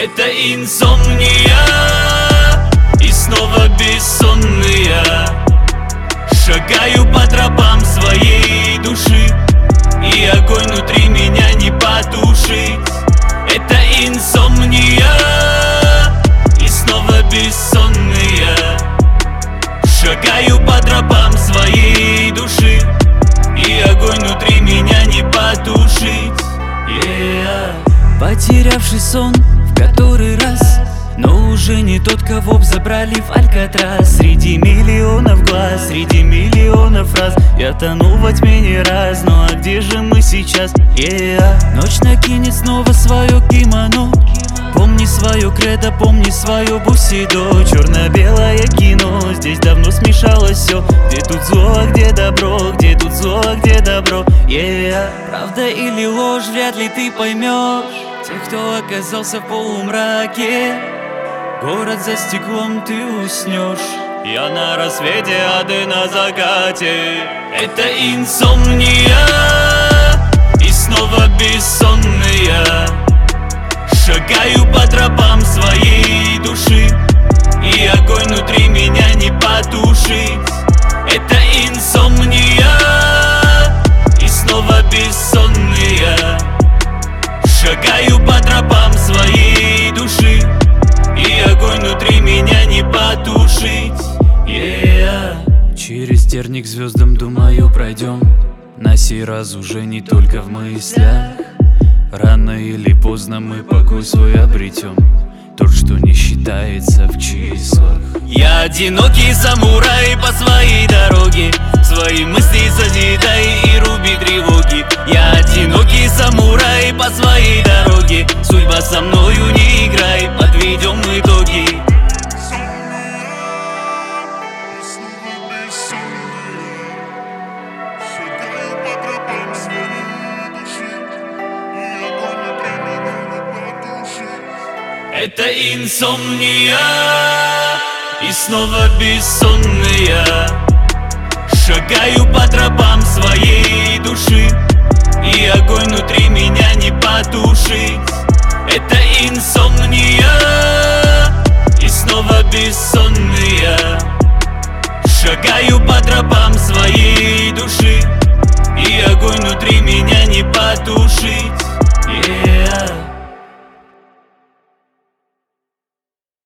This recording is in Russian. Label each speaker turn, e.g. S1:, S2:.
S1: Это инсомния, и снова бессонные. Шагаю по тропам своей души, и огонь внутри меня не потушить. Это инсомния, и снова бессонные. Шагаю по тропам своей души, и огонь внутри меня не потушить.
S2: Потерявший сон в который раз, но уже не тот, кого б забрали в Алькатрас. Среди миллионов глаз, среди миллионов фраз я тону во тьме не раз, ну а где же мы сейчас? Ночь накинет снова свое кимоно. Помни свое кредо, помни свое бусидо. Черно-белое кино, здесь давно смешалось все. Где тут зло, а где добро, где тут зло, а где добро? Правда или ложь, вряд ли ты поймешь тех, кто оказался в полумраке. Город за стеклом, ты уснешь. Я на рассвете, а ты на закате.
S1: Это инсомния, и снова бессонные. Шагаю по тропам своей души, и огонь внутри меня не потушить. Это инсомния, и снова бессонные. Шагаю по тропам своей души, и огонь внутри меня не потушить.
S2: Через терник звездам, думаю, пройдем. На сей раз уже не только в мыслях. Рано или поздно мы покой свой обретем, тот, что не считается в числах.
S1: Я одинокий самурай по своей дороге, свои мысли созидай и руби тревоги. Я одинокий самурай по своей дороге, судьба со мною не играй, подведем итоги. Это инсомния, и снова бессонные. Шагаю по тропам своей души, и огонь внутри меня не потушить. Это инсомния, и снова бессонные.